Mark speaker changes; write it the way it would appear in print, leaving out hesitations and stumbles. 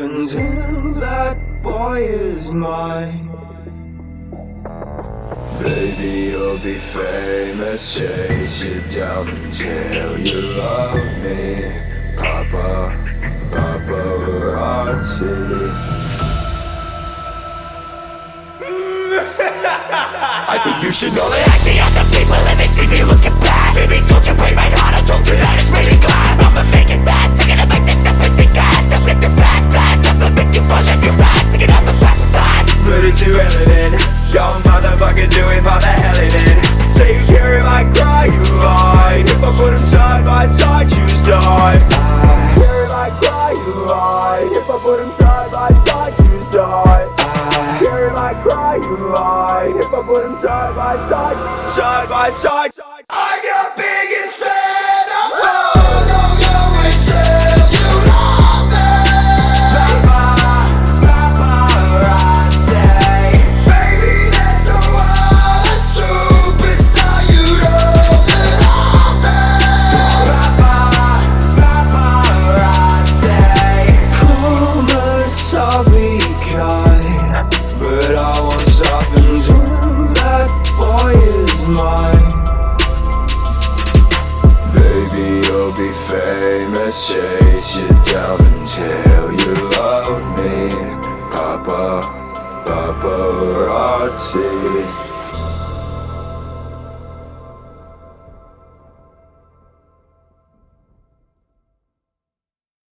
Speaker 1: until that boy is mine. Baby, you'll be famous, chase you down until you love me. Paparazzi.
Speaker 2: I think you should know that I see other people and they see me looking bad. Baby, don't you break my heart, I told you that it's really glass. I'ma make it fast, I'm gonna make the death with the gas. Now get the blast, I'ma make you fall on your ass. Sing it up and pass it fast.
Speaker 1: But it's irrelevant, young motherfuckers do it for the hell of it. Say you care if I cry, you lie. If I put them side by side, choose die. Care if I cry, you lie. If I put them side by side, choose die. Care if I cry, you lie. If I put them side by side, side by side. I'm your biggest fan. I'm following you until you love me. Paparazzi. Baby, that's a wild superstar. You know that I'm paparazzi. Promise I'll be kind, but I won't stop until that boy is mine. Baby, you'll be famous, chase you down until you love me. Paparazzi.